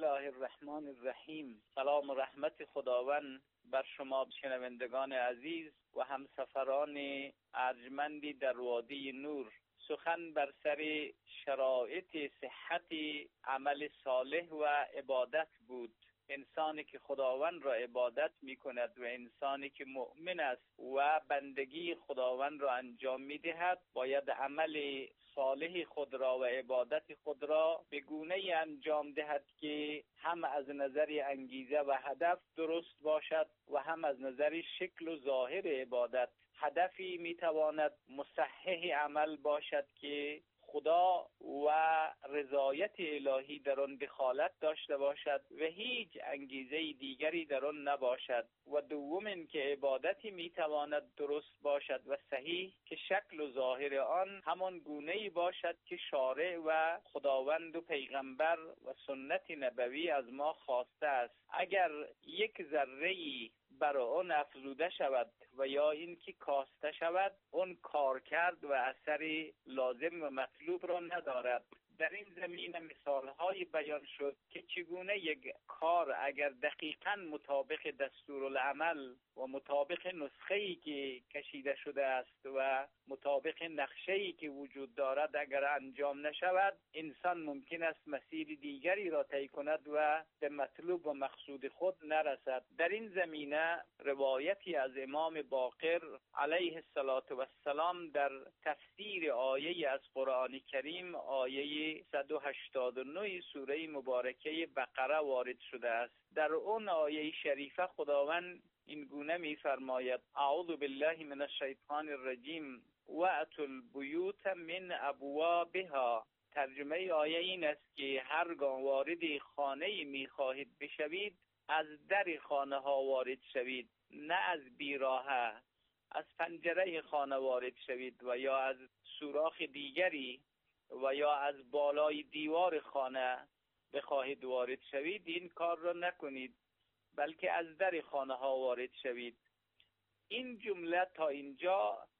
الله الرحمن الرحیم. سلام و رحمت خداوند بر شما شنوندگان عزیز و همسفران ارجمندی در وادی نور. سخن بر سر شرایط صحت عمل صالح و عبادت بود. انسانی که خداوند را عبادت می کند و انسانی که مؤمن است و بندگی خداوند را انجام می دهد، باید عمل صالح خود را و عبادت خود را به گونه‌ای انجام دهد که هم از نظر انگیزه و هدف درست باشد و هم از نظر شکل و ظاهر عبادت. هدفی می تواند مصحح عمل باشد که خدا و رضایت الهی در آن دخالت داشته باشد و هیچ انگیزه دیگری در آن نباشد. و دوم اینکه عبادتی میتواند درست باشد و صحیح که شکل و ظاهر آن همان گونه‌ای باشد که شارع و خداوند و پیغمبر و سنت نبوی از ما خواسته است. اگر یک ذره‌ای بر آن افزوده شود و یا اینکه کاسته شود، اون کار کرد و اثری لازم و مطلوب را ندارد. در این زمینه مثال‌های بیان شد که چگونه یک کار اگر دقیقاً مطابق دستورالعمل و مطابق نسخه‌ای که کشیده شده است و مطابق نقشه‌ای که وجود دارد اگر انجام نشود، انسان ممکن است مسیر دیگری را طی کند و به مطلوب و مقصود خود نرسد. در این زمینه روایتی از امام باقر علیه السلام در تفسیر آیه از قرآن کریم، آیه 189 سوره مبارکه بقره وارد شده است. در اون آیه شریفه خداوند این گونه می فرماید: اعوذ بالله من الشیطان الرجیم و اتوا البیوت من ابوابها. ترجمه آیه این است که هرگاه وارد خانه می خواهید بشوید، از در خانه ها وارد شوید، نه از بیراهه. از پنجره خانه وارد شوید و یا از سوراخ دیگری و یا از بالای دیوار خانه بخواهید وارد شوید، این کار را نکنید، بلکه از در خانه ها وارد شوید. این جمله تا اینجا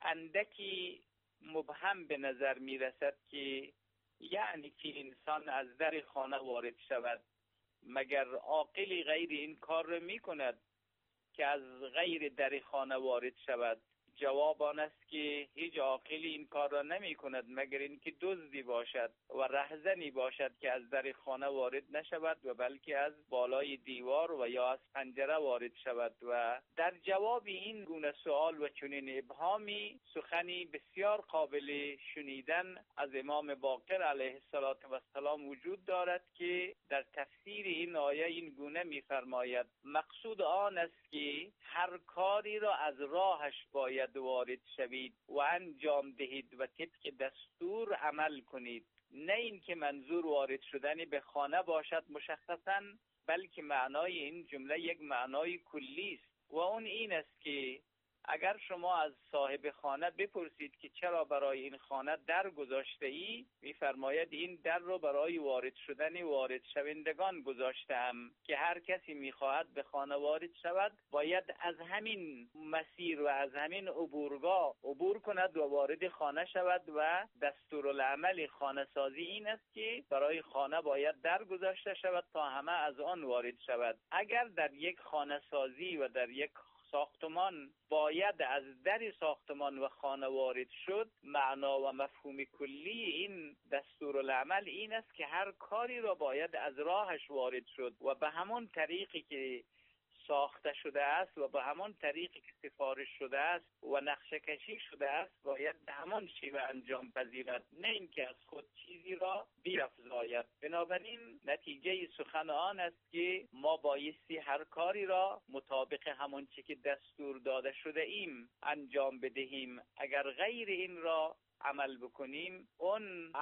اندکی مبهم به نظر می رسد که یعنی که انسان از در خانه وارد شود. مگر عاقلی غیر این کار را می کند که از غیر در خانه وارد شود؟ جواب آن است که هیچ عاقلی این کار را نمی کند مگر اینکه دزدی باشد و رهزنی باشد که از در خانه وارد نشود و بلکه از بالای دیوار و یا از پنجره وارد شود. و در جواب این گونه سوال و چنین ابهامی سخنی بسیار قابل شنیدن از امام باقر علیه السلام وجود دارد که در تفسیر این آیه این گونه می فرماید: مقصود آن است که هر کاری را از راهش باید وارد شوید و انجام دهید و طبق دستور عمل کنید. نه این که منظور وارد شدن به خانه باشد مشخصاً، بلکه معنای این جمله یک معنای کلی است و اون این است که اگر شما از صاحب خانه بپرسید که چرا برای این خانه در گذاشته ای، می‌فرماید این در رو برای وارد شدن وارد شوندگان گذاشتم که هر کسی می‌خواهد به خانه وارد شود باید از همین مسیر و از همین عبورگاه عبور کند و وارد خانه شود. و دستورالعمل خانه سازی این است که برای خانه باید در گذاشته شود تا همه از آن وارد شود. اگر در یک خانه سازی و در یک ساختمان باید از در ساختمان و خانه وارد شد، معنا و مفهوم کلی این دستورالعمل این است که هر کاری را باید از راهش وارد شد و به همون طریقی که ساخته شده است و به همان طریقی که سفارش شده است و نقشه کشی شده است باید به همان شیوه انجام پذیرد، نه اینکه از خود چیزی را بیفزاید. بنابراین نتیجه سخن آن است که ما بایستی هر کاری را مطابق همان چیزی که دستور داده شده ایم انجام بدهیم. اگر غیر این را عمل بکنیم، اون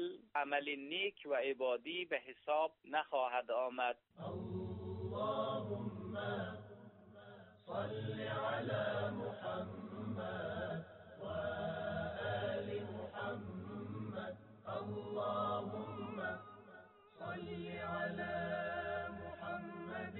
عمل نیک و عبادی به حساب نخواهد آمد. اللهم صل على محمد وآل محمد. اللهم صل على محمد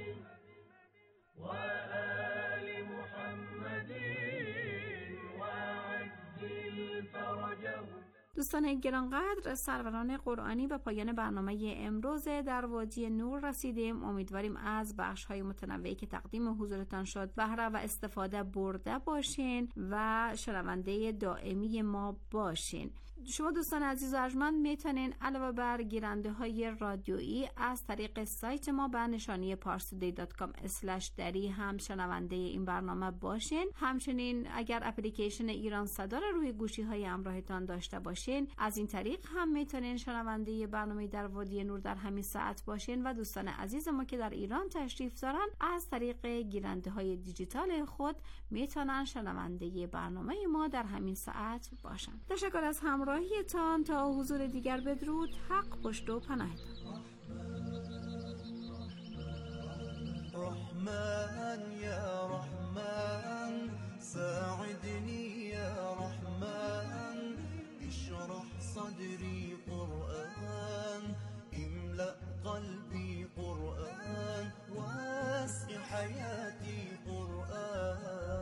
وآل محمد وعجل فرجهم. دوستان گرانقدر، سروران قرآنی و پایان برنامه امروز در وادی نور رسیدیم. امیدواریم از بخش‌های متنوعی که تقدیم حضورتان شد بهره و استفاده برده باشین و شنونده دائمی ما باشین. شما دوستان عزیز و ارجمند میتونین علاوه بر گیرنده های رادیویی از طریق سایت ما به نشانی parstoday.com/dari هم شنونده این برنامه باشین. همچنین اگر اپلیکیشن ایران صدا رو روی گوشی های همراهتان داشته باشین، از این طریق هم میتونین شنونده برنامه در وادی نور در همین ساعت باشین و دوستان عزیز ما که در ایران تشریف دارن از طریق گیرنده های دیجیتال خود میتونن شنونده برنامه ما در همین ساعت باشن. تشکر از همراهیتان. تا حضور دیگر بدرود. حق پشت و پناهتان. رحمن یا رحمن ساعدني يا رحمن اشرح صدري قرآن املأ قلبي قرآن واسع حياتي قرآن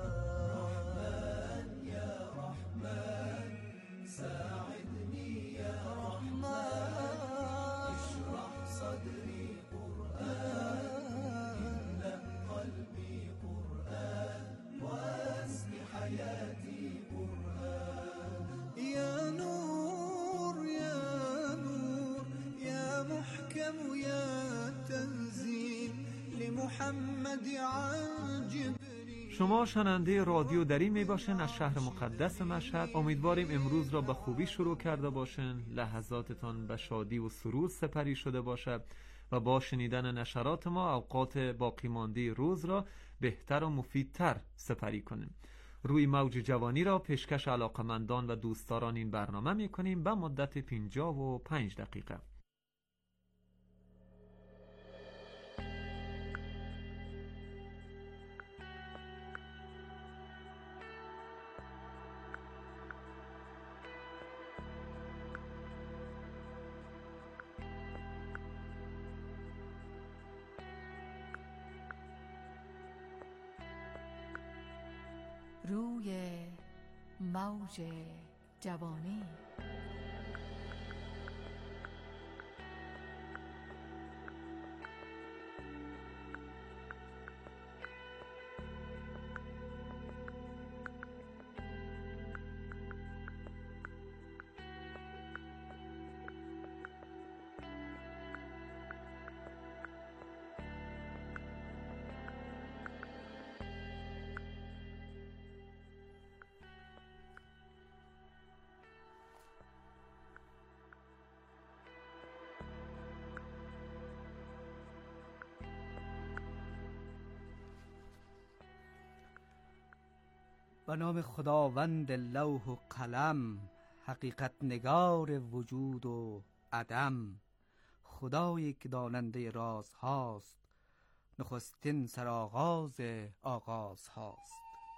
رحمن يا رحمن ساعدني يا رحمن اشرح صدري قرآن املأ قلبي قرآن واسع حياتي قرآن يا نور يا نور يا محكم يا تنزيل لمحمد عن جبريل. شما شنونده رادیو دری می باشین از شهر مقدس مشهد. امیدواریم امروز را به خوبی شروع کرده باشین، لحظاتتان به شادی و سرور سپری شده باشد و با شنیدن نشرات ما اوقات باقی مانده روز را بهتر و مفیدتر سپری کنیم. روی موج جوانی را پیشکش علاقمندان و دوستداران این برنامه می کنیم به مدت 55 دقیقه. روی موج جوانی. به نام خداوند لوح و قلم، حقیقت نگار وجود و عدم، خدایی که داننده راز هاست، نخستین سرآغاز آغاز هاست.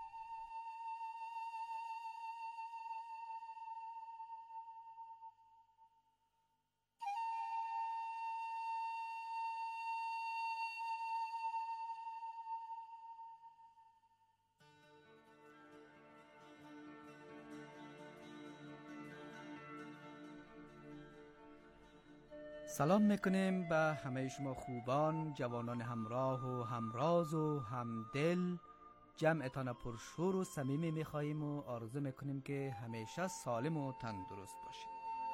سلام میکنیم به همه شما خوبان، جوانان همراه و همراز و همدل. جمعتان پرشور و صمیمی میخواییم و آرزو میکنیم که همیشه سالم و تندرست باشید.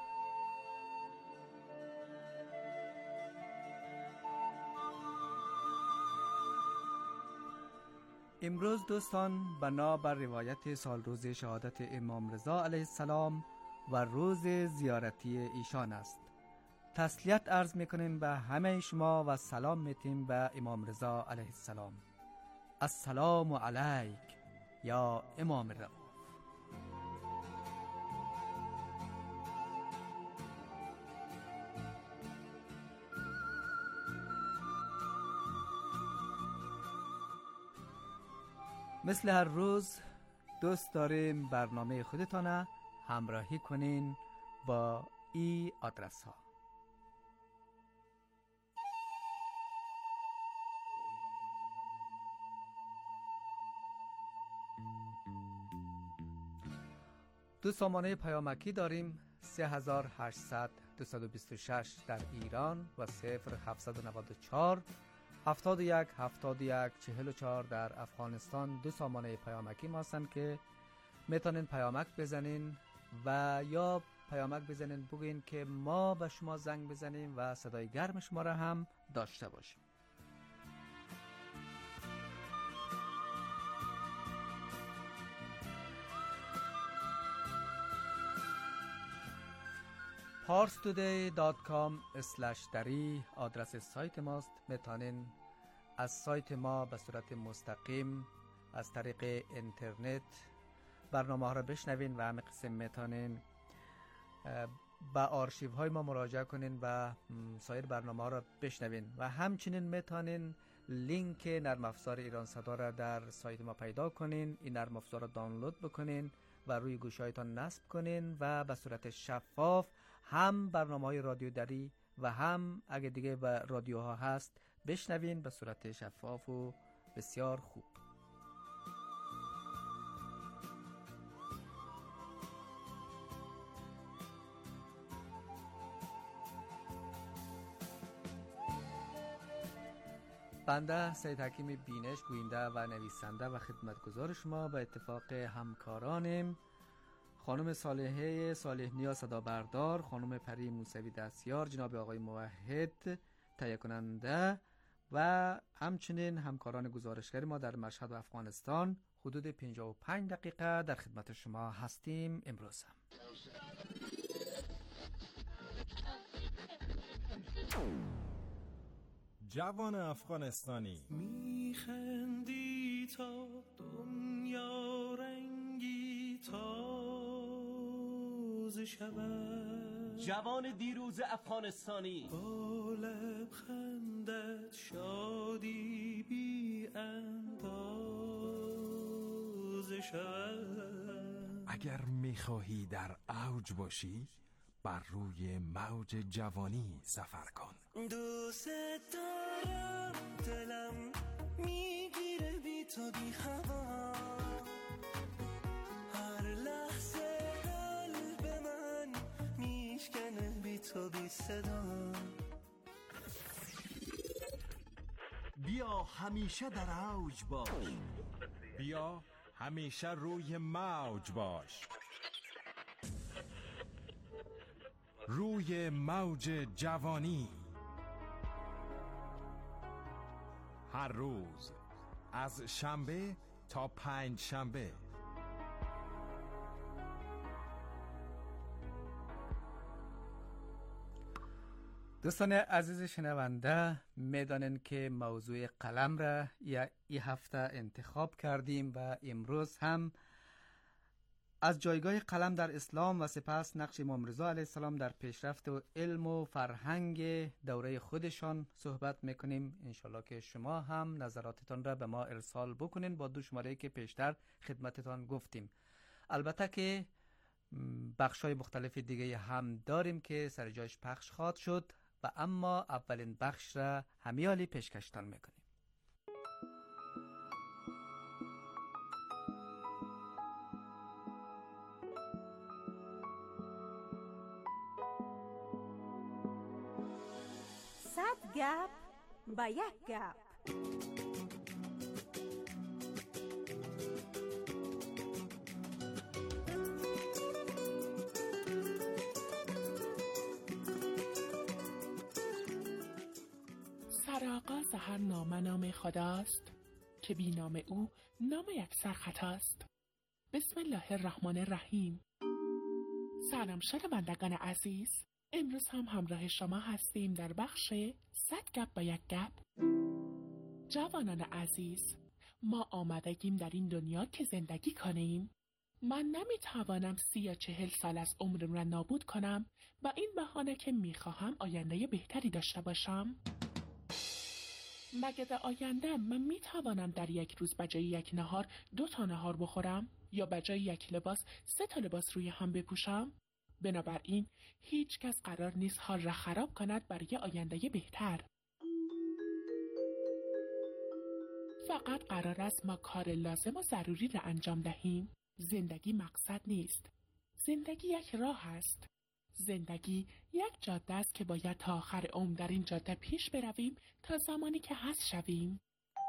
امروز دوستان بنا بر روایت سال روز شهادت امام رضا علیه السلام و روز زیارتی ایشان است. تسلیت عرض میکنیم به همه شما و سلام میتیم به امام رضا علیه السلام. السلام علیک یا امام رضا. مثل هر روز دوست داریم برنامه خودتان همراهی کنین با این آدرس ها. دو سامانه پیامکی داریم: 3800 226 در ایران و 0794 71 71 44 در افغانستان دو سامانه پیامکی ما هستند که میتونین پیامک بزنین و یا پیامک بزنین بگین که ما به شما زنگ بزنیم و صدای گرم شما را هم داشته باشیم. parstoday.com/dari آدرس سایت ماست. میتونین از سایت ما به صورت مستقیم از طریق اینترنت برنامه ها را بشنوین و همه قسم میتونین با آرشیو های ما مراجعه کنین و سایر برنامه ها را بشنوین و همچنین میتونین لینک نرم افزار ایران صدا را در سایت ما پیدا کنین، این نرم افزار را دانلود بکنین و روی گوشی‌هایتان نصب کنین و به صورت شفاف هم برنامه‌های رادیو دری و هم اگه دیگه به رادیوها هست بشنوین به صورت شفاف و بسیار خوب. بنده سید حکیم بینش، گوینده و نویسنده و خدمتگزار شما به اتفاق همکارانم خانم صالحه صالح نیا صدا بردار، خانم پری موسوی دستیار، جناب آقای موحد تهیه کننده و همچنین همکاران گزارشگر ما در مشهد و افغانستان حدود 55 دقیقه در خدمت شما هستیم. امروز هم جوان افغانستانی میخندی تا دنیا رنگی تازه شود، جوان دیروز افغانستانی با لبخندت شادی بی اندازه شود. اگر میخواهی در اوج باشی بر روی موج جوانی سفر کن. دوست دارم، دلم میگیره بی تو بی هوا، هر لحظه قلب من میشکنه بی تو بی صدا. بیا همیشه در اوج باش، بیا همیشه روی موج باش، روی موج جوانی. هر روز از شنبه تا پنج شنبه. دوستان عزیز شنونده، میدانن که موضوع قلم را این هفته انتخاب کردیم و امروز هم از جایگاه قلم در اسلام و سپس نقش امام رضا علیه السلام در پیشرفت و علم و فرهنگ دوره خودشان صحبت میکنیم. انشالله که شما هم نظراتتان را به ما ارسال بکنین با دو شماره که پیشتر خدمتتان گفتیم. البته که بخشای مختلف دیگه هم داریم که سر جایش پخش خواهد شد و اما اولین بخش را همیالی پیشکشتان میکنیم. صد گپ با یک گپ. سرآغاز هر نامه نام خداست که بی نام او نام یکسر خطاست. بسم الله الرحمن الرحیم. سلام شنوندگان عزیز، امروز هم همراه شما هستیم در بخش 100 گپ با یک گپ. جوانان عزیز، ما آمدگیم در این دنیا که زندگی کنیم. من نمیتوانم 30 یا 40 سال از عمرم را نابود کنم با این بهانه که میخواهم آینده بهتری داشته باشم. مگه در آینده من میتوانم در یک روز بجای یک نهار 2 تا نهار بخورم یا بجای یک لباس 3 تا لباس روی هم بپوشم؟ بنابراین هیچ کس قرار نیست حال را خراب کند برای آینده بهتر. فقط قرار است ما کار لازم و ضروری را انجام دهیم. زندگی مقصد نیست. زندگی یک راه است. زندگی یک جاده است که باید تا آخر عمر در این جاده پیش برویم تا زمانی که هست شویم.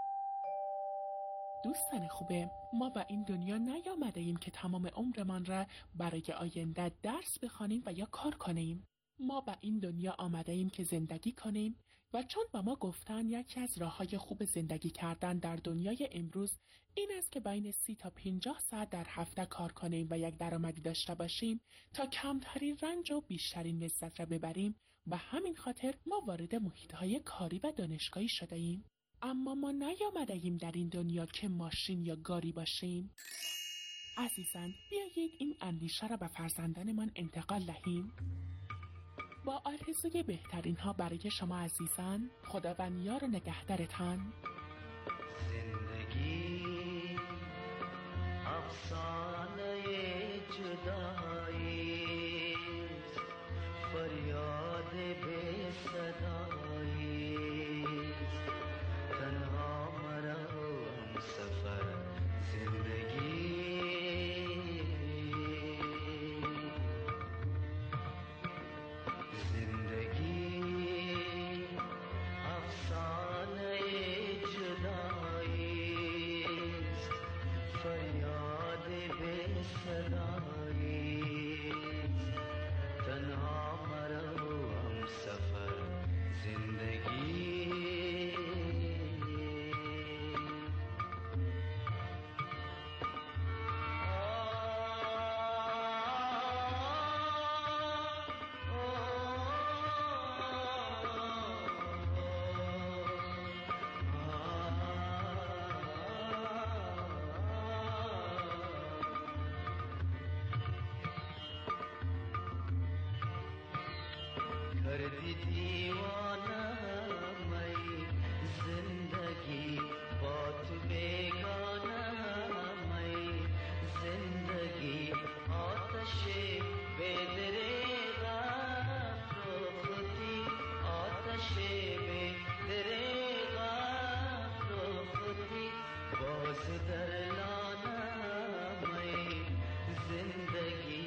دوستان خوبه، ما به این دنیا نیامده ایم که تمام عمرمان را برای آینده درس بخوانیم و یا کار کنیم. ما به این دنیا آمده ایم که زندگی کنیم و چون با ما گفتن یکی از راه‌های خوب زندگی کردن در دنیای امروز این است که بین 30 تا 50 ساعت در هفته کار کنیم و یک درآمدی داشته باشیم تا کمترین رنج و بیشترین لذت را ببریم و همین خاطر ما وارد محیط‌های کاری و دانشگاهی شده ایم. اما ما نیامده ایم در این دنیا که ماشین یا گاری باشیم. عزیزان، بیایید این اندیشه را به فرزندانمان انتقال دهیم. با آرزوی بهترین ها برای شما عزیزان، خداوند یار و نگهدارتان. زندگی افسانه جدایی، فریاد به صدایی، تنها مرا هم سفر زندگی. کردی دیوانه مئی زندگی، با تو بیگانه مئی زندگی، آتش بدریغ افروختی، آتش بدریغ افروختی، باز در لانه مئی زندگی.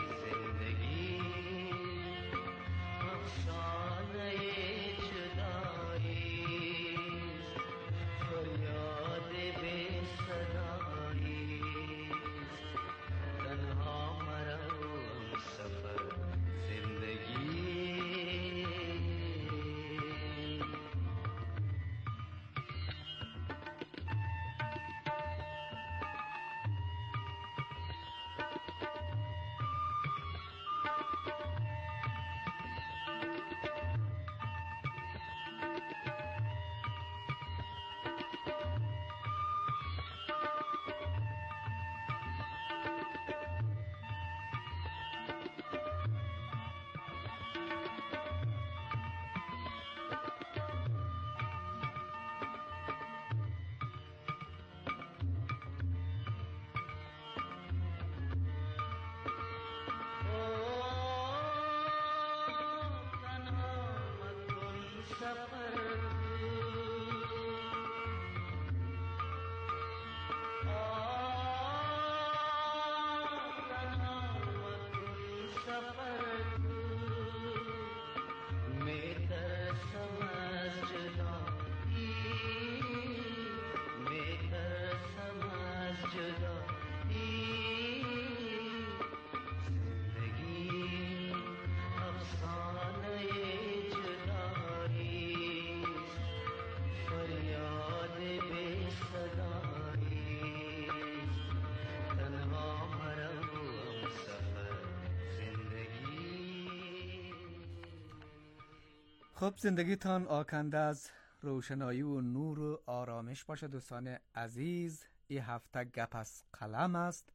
خب زندگیتان آکنده از روشنایی و نور و آرامش باشه دوستان عزیز. این هفته گپ از قلم است.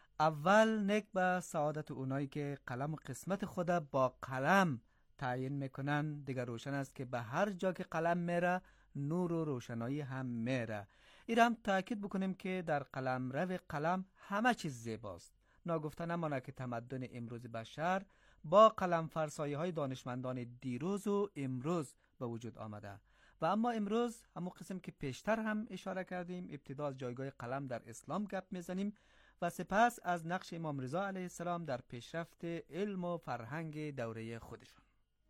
اول نک به سعادت اونایی که قلم و قسمت خود با قلم تعیین میکنن. دیگر روشن است که به هر جا که قلم میره نور و روشنایی هم میره. این هم تأکید بکنیم که در قلم رو قلم همه چیز زیباست. ناگفته نمانه که تمدن امروز بشر با قلم فرسایی های دانشمندان دیروز و امروز به وجود آمده و اما امروز همون قسم که پیشتر هم اشاره کردیم ابتدا از جایگاه قلم در اسلام گپ میزنیم و سپس از نقش امام رضا علیه السلام در پیشرفت علم و فرهنگ دوره خودشون.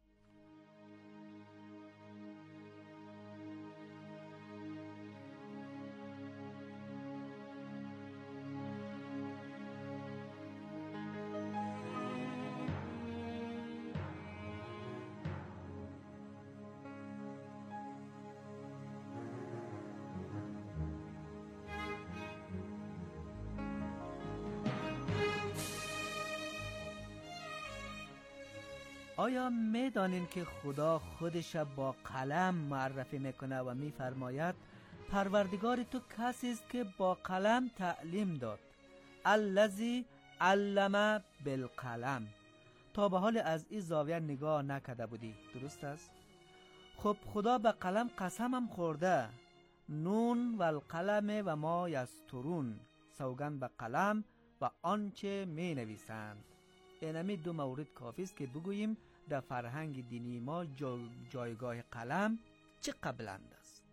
آیا میدانین که خدا خودش با قلم معرفی میکنه و میفرماید پروردگار تو کسی است که با قلم تعلیم داد، الذی علم بالقلم. تا به حال از این زاویه نگاه نکرده بودی، درست است؟ خب خدا به قلم قسم هم خورده، نون و القلم و ما یسطرون، سوگند به قلم و آنچه می نویسند. اینمی دو مورد کافی است که بگوییم در فرهنگ دینی ما جایگاه قلم چه بلند است.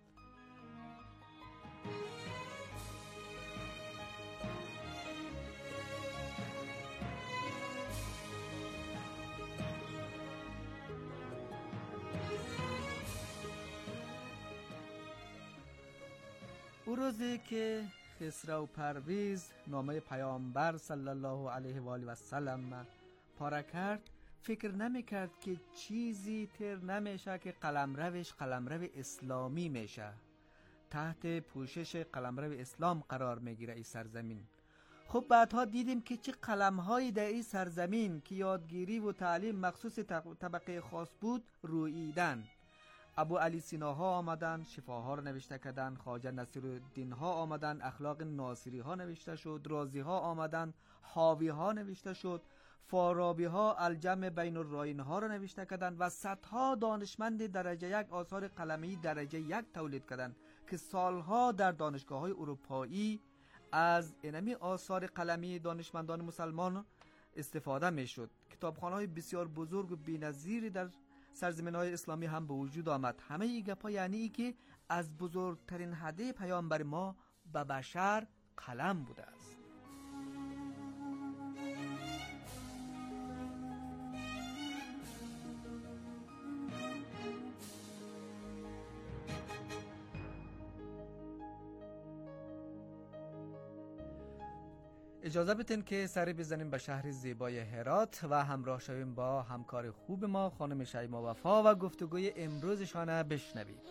او روزی که خسرو پرویز نامه پیامبر صلی الله علیه و آله و سلم پاره کرد، فکر نمیکرد که چیزی تر نمیشه که قلمرو اسلامی میشه، تحت پوشش قلمرو اسلام قرار میگیره این سرزمین. خب بعدها دیدیم که چه قلمهایی در این سرزمین که یادگیری و تعلیم مخصوص طبقه خاص بود روییدن. ابو علی سینا ها آمدن، شفاها رو نوشته کردن، خواجه نصیرالدین ها آمدن، اخلاق ناصری ها نوشته شد، رازی ها آمدن، حاوی ها نوشته شد، فارابی ها الجمع بین الرائین ها رو نوشته کردن و صدها دانشمند درجه یک آثار قلمی درجه یک تولید کردن که سالها در دانشگاه های اروپایی از اینمی آثار قلمی دانشمندان مسلمان استفاده می شد. کتابخانه های بسیار بزرگ و بی‌نظیری در سرزمین های اسلامی هم به وجود آمد. همه این گپا یعنی ای که از بزرگترین هدیه پیامبر ما به بشر قلم بوده است. اجازه بدین که سری بزنیم به شهر زیبای هرات و همراه شویم با همکار خوب ما خانم شیما وفا و گفتگوی امروزشان بشنویم.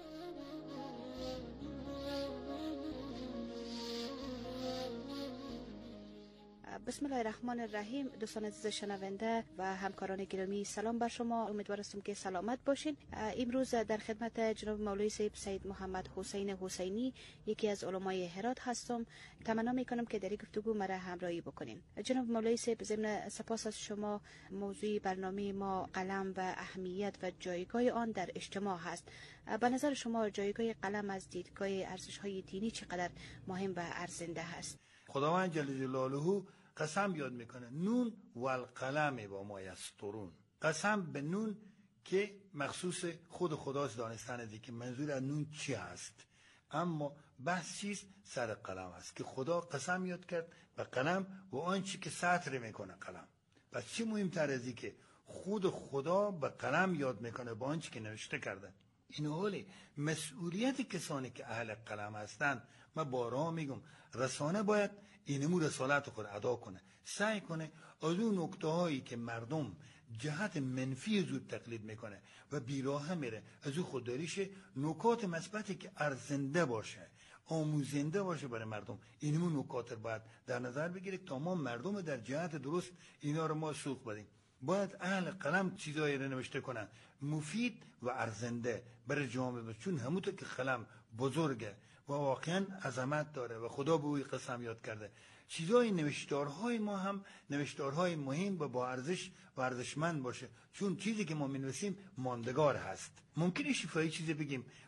بسم الله الرحمن الرحیم. دوستان عزیز شنونده و همکاران گرامی، سلام بر شما. امیدوارم که سلامت باشین. امروز در خدمت جناب مولوی صاحب سید محمد حسین حسینی، یکی از علمای هرات هستم. تمنا میکنم که در این گفتگو مرا همراهی بکنین. جناب مولوی صاحب، ضمن سپاس از شما، موضوع برنامه ما قلم و اهمیت و جایگاه آن در اجتماع هست. به نظر شما جایگاه قلم از دیدگاه ارزش‌های دینی چقدر مهم و ارزنده هست؟ خداوند جل جلاله قسم یاد میکنه، نون و القلم و ما یسطرون. قسم به نون که مخصوص خود خداست دانستن دی که منظور از نون چی هست، اما بحث چیست؟ سر قلم است که خدا قسم یاد کرد به قلم و آنچه که سطر میکنه قلم. پس چی مهمتر از این که خود خدا به قلم یاد میکنه با آنچه که نوشته کرده. این حالی مسئولیت کسانی که اهل قلم هستند، من بارها میگم رسانه باید اینمو رسالت خود ادا کنه، سعی کنه از اون نکته هایی که مردم جهت منفی زود تقلید میکنه و بیراه میره از اون خودداریش نکات مثبتی که ارزنده باشه، آموزنده باشه برای مردم، اینمو نکات باید در نظر بگیره تا ما مردم در جهت درست اینا رو ما سوق بدیم. باید اهل قلم چیزایی رو نوشته کنن مفید و ارزنده برای جامعه، چون همونطور که قلم بزرگه و واقعا عظمت داره و خدا به اوی قسم یاد کرده، چیزای نوشتارهای ما هم نوشتارهای مهم و با ارزش و ارزشمند باشه، چون چیزی که ما می‌نویسیم ماندگار هست. ممکنه شفاهی چیزی بگیم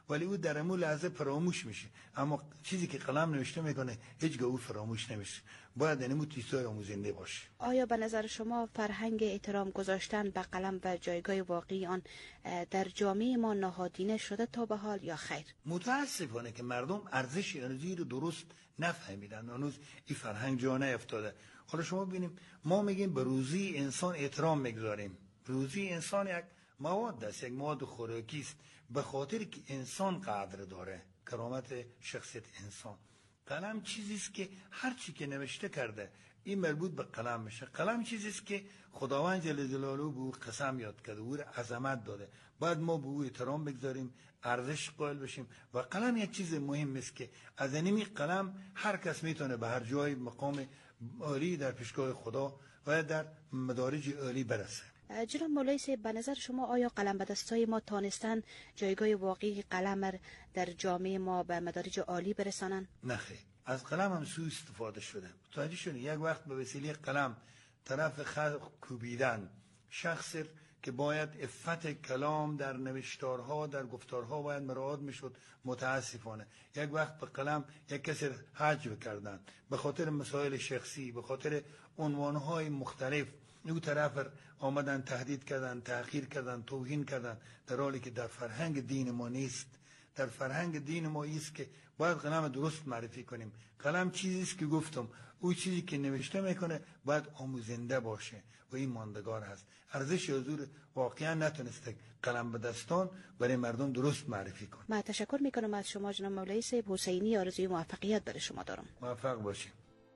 ولی او در امون لحظه فراموش میشه. اما چیزی که قلم نوشته میکنه هیچگاه او فراموش نمیشه. باید اینمو چیزهای آموزنده باشه. آیا به نظر شما فرهنگ احترام گذاشتن به قلم و جایگاه واقعی آن در جامعه ما نهادینه شده تا به حال یا خیر؟ متاسفانه که مردم ارزش انرژی رو درست نفهمیدن. هنوز این فرهنگ جا نیفتاده. حالا شما ببینیم، ما میگیم به روزی انسان احترام میگذاریم. روزی انسان یک مواد است، یک مواد خوراکی است، به خاطر که انسان قدر داره، کرامت شخصیت انسان. قلم چیزی است که هر چی که نوشته کرده این مربوط به قلم میشه. قلم چیزی است که خداوند جل جلاله به او قسم یاد کرده، او عظمت داده. باید ما به او احترام بگذاریم، ارزش قائل بشیم. و قلم یک چیز مهم است که از اینمی قلم هر کس میتونه به هر جای مقام عالی در پیشگاه خدا و در مدارج عالی برسه. جناب مولوی صاحب، به نظر شما آیا قلم به دستای ما تانستن جایگاه واقعی قلم در جامعه ما به مدارج عالی برسانن؟ نه خیر، از قلم هم سوء استفاده شده. متوجه شدید؟ یک وقت به وسیله قلم طرف خلق کوبیدن، شخص که باید عفت کلام در نوشتارها در گفتارها باید مراعات میشد، متاسفانه یک وقت به قلم یک کسی حجب کردن به خاطر مسائل شخصی، به خاطر عنوانهای مختلف. او طرف آمدن تهدید کردن، تحقیر کردن، توهین کردن، در حالی که در فرهنگ دین ما نیست. در فرهنگ دین ما است که باید قلم درست معرفی کنیم. قلم چیزی است که گفتم، او چیزی که نوشته میکنه باید آموزنده باشه و این ماندگار هست. ارزش حضور واقعا نتونسته قلم به دستان برای مردم درست معرفی کنه. من تشکر میکنم از شما جناب مولوی صاحب حسینی. آرزوی موفقیت برای شما دارم. موفق باشید.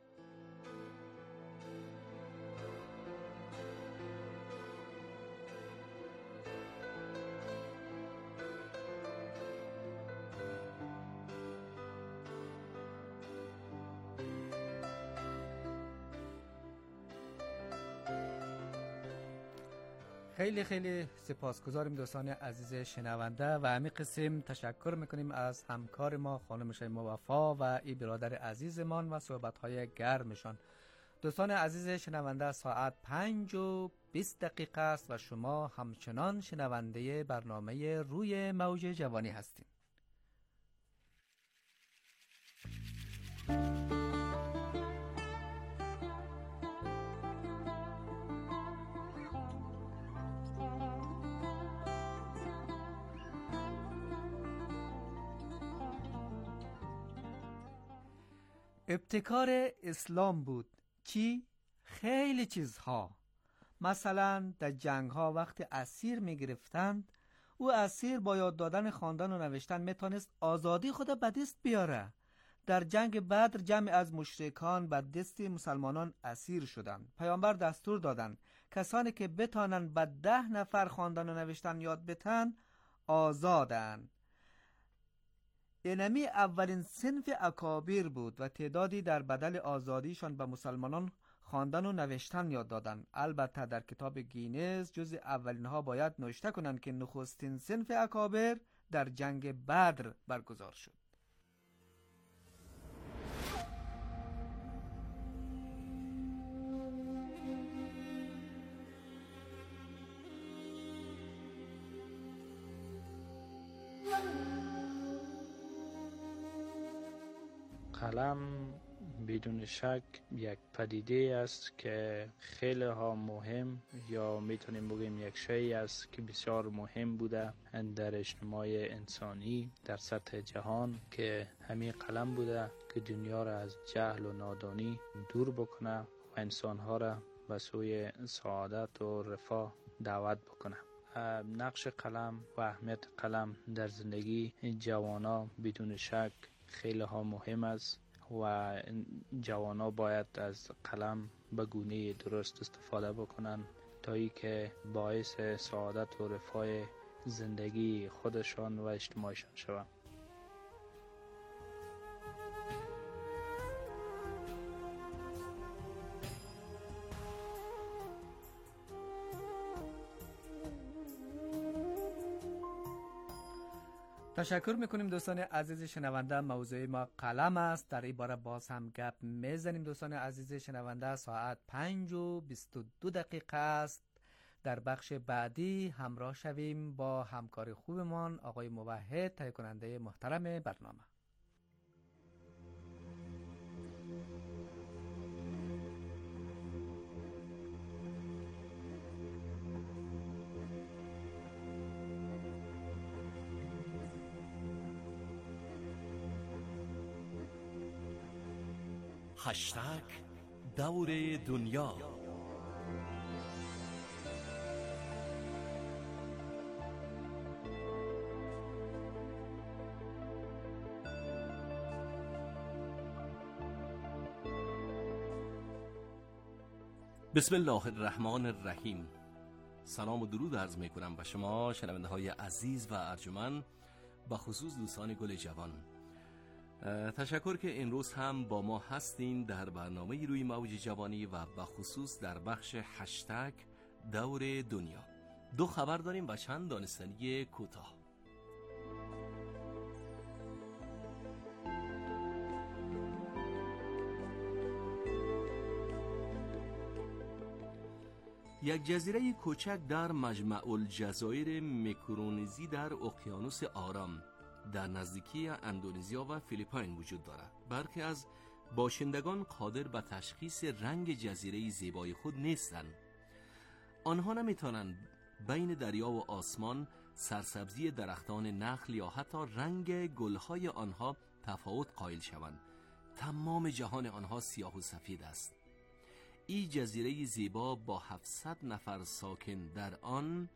خیلی خیلی سپاسگزاریم دوستان عزیز شنونده و همین قسم تشکر میکنیم از همکار ما خانم شیما وفا و ای برادر عزیزمان و صحبت‌های گرمشان. دوستان عزیز شنونده، ساعت 5:20 است و شما همچنان شنونده برنامه روی موج جوانی هستید. ابتکار اسلام بود چی؟ خیلی چیزها. مثلا در جنگ ها وقتی اسیر می گرفتند، او اسیر با یاد دادن خواندن و نوشتن میتونست آزادی خود به دست بیاره. در جنگ بدر جمع از مشرکان به دست مسلمانان اسیر شدند. پیامبر دستور دادند کسانی که بتانن به 10 نفر خواندن و نوشتن یاد بتن آزادند. اینمی اولین صنف اکابر بود و تعدادی در بدل آزادیشان به مسلمانان خواندن و نوشتن یاد دادند. البته در کتاب گینز جز اولین ها باید نوشته کنند که نخستین صنف اکابر در جنگ بدر برگزار شد. قلم بدون شک یک پدیده است که خیلی ها مهم، یا میتونیم بگیم یک شیء است که بسیار مهم بوده در اجتماع انسانی در سطح جهان، که همین قلم بوده که دنیا را از جهل و نادانی دور بکنه و انسانها را به سوی سعادت و رفاه دعوت بکنه. نقش قلم و اهمیت قلم در زندگی جوانا بدون شک خیلی ها مهم است و جوانا باید از قلم به گونه درست استفاده بکنن تا ای که باعث سعادت و رفاه زندگی خودشان و اجتماعشان شوند. تشکر میکنیم دوستان عزیز شنونده. موضوع ما قلم است. در این باره باز هم گپ میزنیم دوستان عزیز شنونده. ساعت 5:22 است. در بخش بعدی همراه شویم با همکار خوبمان آقای موحد، تهیه کننده محترم برنامه. هشتگ دور دنیا. بسم الله الرحمن الرحیم. سلام و درود عرض می کنم به شما شنونده های عزیز و ارجمند، به خصوص دوستان گل جوان. تشکر که امروز هم با ما هستین در برنامه روی موج جوانی و به خصوص در بخش هشتگ دور دنیا. دو خبر داریم و چند دانستنی کوتاه. یک جزیره کوچک در مجمع الجزایر میکرونزی در اقیانوس آرام در نزدیکی اندونزیا و فیلیپین وجود دارد. برخی از باشندگان قادر به تشخیص رنگ جزیره زیبای خود نیستند. آنها نمیتوانند بین دریا و آسمان، سرسبزی درختان نخل یا حتی رنگ گلهای آنها تفاوت قائل شوند. تمام جهان آنها سیاه و سفید است. این جزیره زیبا با 700 نفر ساکن در آن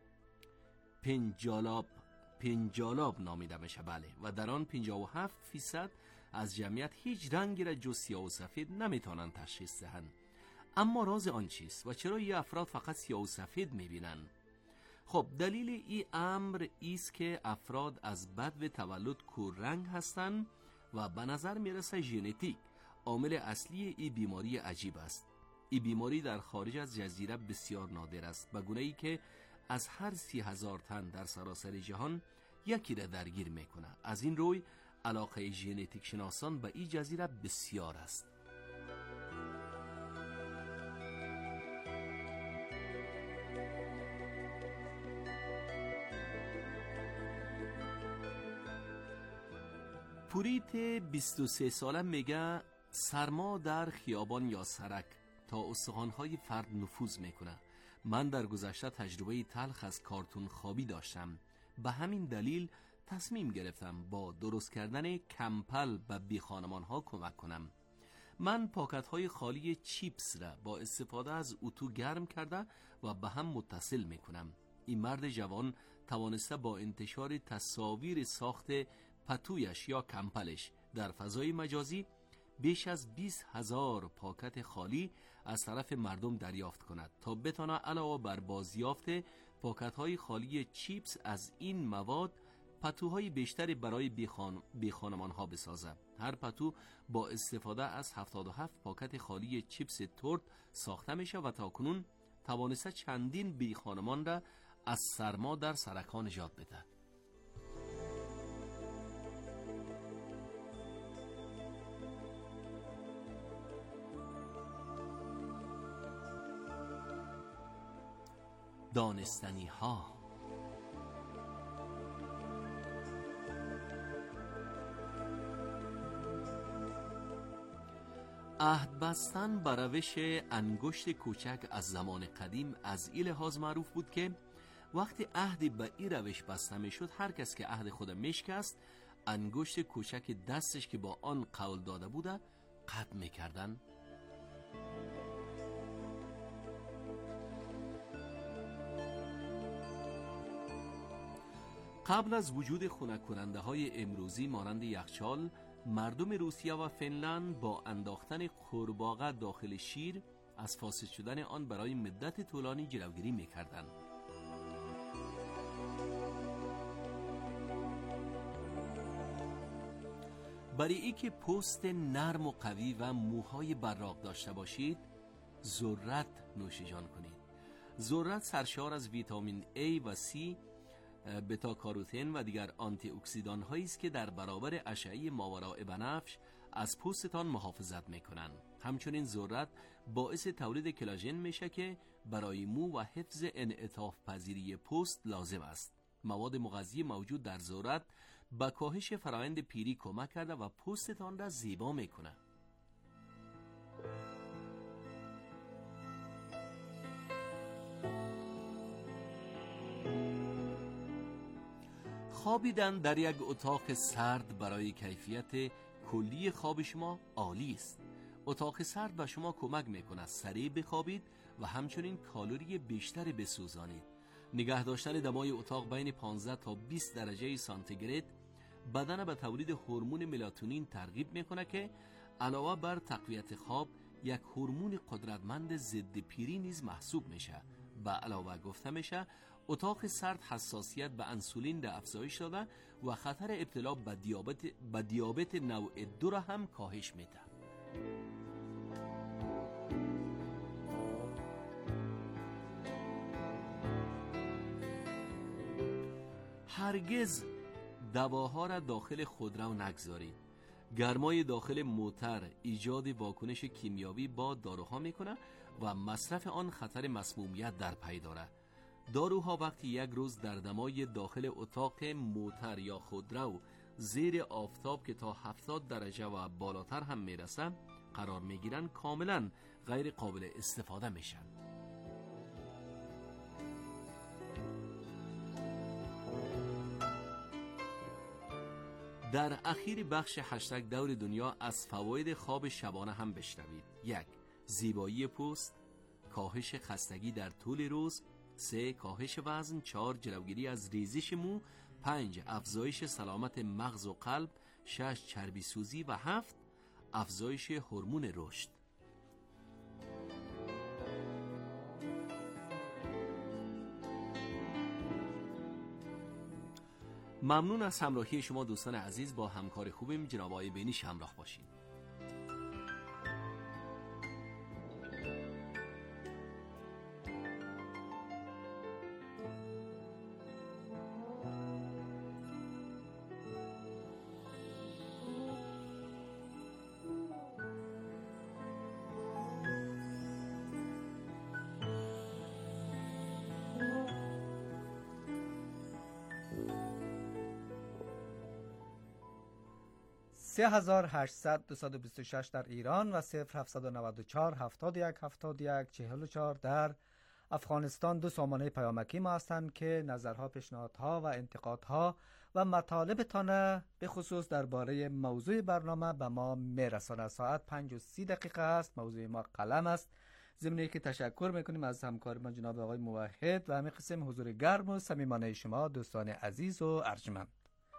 پنجالاب نامیده میشه، بله، و در آن 57% از جمعیت هیچ رنگی را جز سیاه و سفید نمیتونن تشخیص دهند. اما راز آن چیست و چرا این افراد فقط سیاه و سفید میبینن؟ خب دلیل این امر ایست که افراد از بدو تولد کوررنگ هستند و به نظر میرسه ژنتیک عامل اصلی این بیماری عجیب است. این بیماری در خارج از جزیره بسیار نادر است، به گونه‌ای که از هر 30,000 تن در سراسر جهان یکی را درگیر میکنه. از این روی علاقه ژنتیک شناسان به این جزیره بسیار است. پوریت 23 ساله میگه سرما در خیابان یا سرک تا استخوان‌های فرد نفوذ میکنه. من در گذشته تجربه تلخ از کارتون خوابی داشتم. به همین دلیل تصمیم گرفتم با درست کردن کمپل به بیخانمان‌ها کمک کنم. من پاکت‌های خالی چیپس را با استفاده از اتو گرم کرده و به هم متصل میکنم. این مرد جوان توانسته با انتشار تصاویر ساخت پتویش یا کمپلش در فضای مجازی بیش از 20,000 پاکت خالی از طرف مردم دریافت کند تا بتانه علاوه بر بازیافت پاکت‌های خالی چیپس از این مواد پتوهای بیشتری برای بیخانمان‌ها بسازد. هر پتو با استفاده از 77 پاکت خالی چیپس تورت ساخته میشه و تاکنون توانسته چندین بیخانمان را از سرما در سرک‌ها نجات بده. دانستنی ها. عهد بستن بر روش انگشت کوچک از زمان قدیم از این لحاظ معروف بود که وقتی عهدی به این روش بسته می شد، هر کس که عهد خود میشکست انگشت کوچک دستش که با آن قول داده بوده قطع میکردن. قبل از وجود خنک کننده های امروزی مانند یخچال، مردم روسیه و فنلند با انداختن قورباغه داخل شیر از فاسد شدن آن برای مدت طولانی جلوگیری می‌کردند. برای اینکه پوست نرم و قوی و موهای براق داشته باشید، ذرت نوشیجان کنید. ذرت سرشار از ویتامین A و C، بتا کاروتن و دیگر آنتی اکسیدان هایی است که در برابر اشعه ماوراء بنفش از پوستتان محافظت میکنن. همچنین ذرت باعث تولید کلاژن میشه که برای مو و حفظ انعطاف پذیری پوست لازم است. مواد مغذی موجود در ذرت به کاهش فرآیند پیری کمک کرده و پوستتان را زیبا میکنه. خوابیدن در یک اتاق سرد برای کیفیت کلی خواب شما عالی است. اتاق سرد به شما کمک میکنه سریع بخوابید و همچنین کالری بیشتری بسوزانید. نگه داشتن دمای اتاق بین 15 تا 20 درجه سانتیگراد بدن به تولید هورمون ملاتونین ترغیب میکنه که علاوه بر تقویت خواب یک هورمون قدرتمند ضد پیری نیز محسوب میشه. به علاوه گفته میشه اتاق سرد حساسیت به انسولین را افزایش داده و خطر ابتلا به دیابت نوع 2 را هم کاهش میده. هرگز دواها را داخل خودرو نگذارید. گرمای داخل موتر ایجاد واکنش کیمیایی با داروها میکنه و مصرف آن خطر مسمومیت در پی داره. داروها وقتی یک روز در دمای داخل اتاق موتر یا خودرو زیر آفتاب که تا 70 درجه و بالاتر هم میرسه قرار میگیرن کاملا غیر قابل استفاده میشن. در اخیر بخش هشتگ دور دنیا از فواید خواب شبانه هم بشنوید. 1. زیبایی پوست، کاهش خستگی در طول روز، 3. کاهش وزن، 4. جلوگیری از ریزش مو، 5. افزایش سلامت مغز و قلب، 6. چربی سوزی و 7. افزایش هورمون رشد. ممنون از همراهی شما دوستان عزیز. با همکار خوبیم جناب آقای بینیش همراه باشید. $3800 226 در ایران و 0794 71 71 44 در افغانستان. 2 سامانه پیامکی ما هستند که نظرها، پیشنهادها و انتقادها و مطالبتان به خصوص درباره موضوع برنامه به ما میرسانه. ساعت 5:30 است. موضوع ما قلم است. ضمن که تشکر میکنیم از همکار ما جناب آقای موحد و همین قسم حضور گرم و صمیمانه شما دوستان عزیز و ارجمند.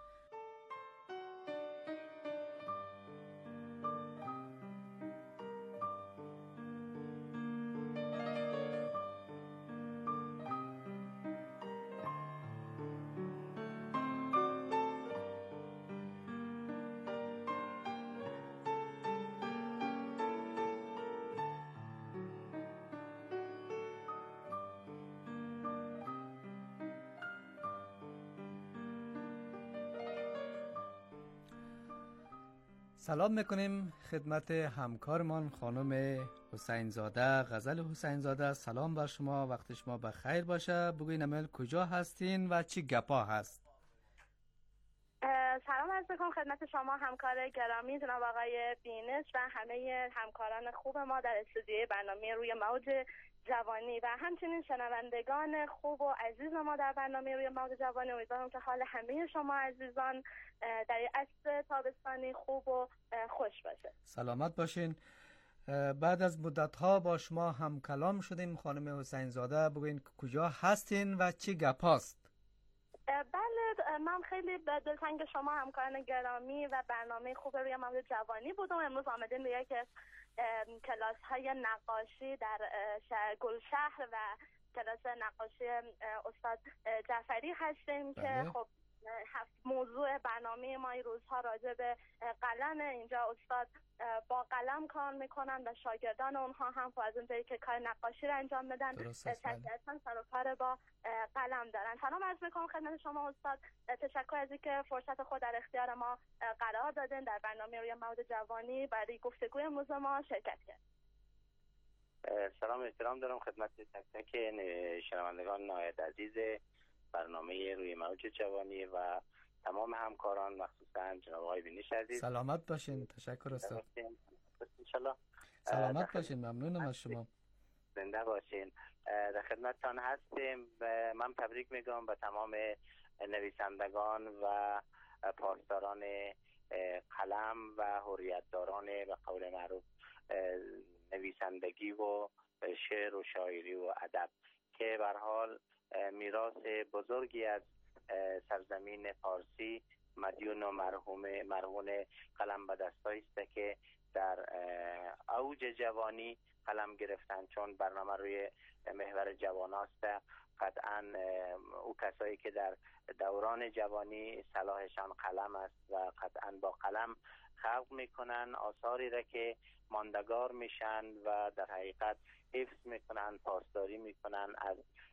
سلام میکنیم خدمت همکارمان خانم حسین زاده، غزل حسین زاده. سلام بر شما، وقت شما بخیر باشه. بگوین امل کجا هستین و چی گپا هست؟ سلام عرض میکنم خدمت شما همکار گرامی جناب آقای بینش و همه همکاران خوب ما در استودیوی برنامه روی موج جوانی و همچنین شنوندگان خوب و عزیز ما در برنامه روی موج جوانی. امیدوارم که حال همه شما عزیزان در عصر تابستانی خوب و خوش باشه. سلامت باشین. بعد از مدت‌ها با شما هم کلام شدیم خانم حسین زاده. بگوین کجا هستین و چی گپاست؟ بله، من خیلی به دلتنگ شما همکاران گرامی و برنامه خوب روی موج جوانی بودم. امروز آمدیم به یک کلاس های نقاشی در گلشهر و کلاس نقاشی استاد جعفری هستیم. بله. که خب موضوع برنامه ما این روزها راجع به قلم. اینجا استاد با قلم کار میکنن و شاگردان اونها هم از اونجایی که کار نقاشی رو انجام بدن طبیعتاً سر و کار با قلم دارن. سلام عرض میکنم خدمت شما استاد. تشکر از اینکه فرصت خود در اختیار ما قرار دادن در برنامه روی موج جوانی برای گفتگوی امروز ما شرکت کرد. سلام احترام دارم خدمت تک تک شنوندگان نهایت عزیز برنامه روی موج جوانی و تمام همکاران، مخصوصا جناب آقای بینش عزیز. سلامت باشین. تشکر استاد. انشالله سلامت باشین. ممنونم از شما. زنده باشین. در خدمتتان هستیم. من تبریک میگم به تمام نویسندگان و پاسداران قلم و حریت‌داران به قول معروف نویسندگی و شعر و شاعری و ادب که به هر حال میراث بزرگی از سرزمین فارسی مدیون و مرهون قلم به دستایی است که در اوج جوانی قلم گرفتن، چون برنامه روی محور جوان است. قطعا او کسایی که در دوران جوانی صلاحشان قلم است و قطعا با قلم خلق میکنن آثاری را که ماندگار میشن و در حقیقت حفظ میکنن، پاسداری میکنن از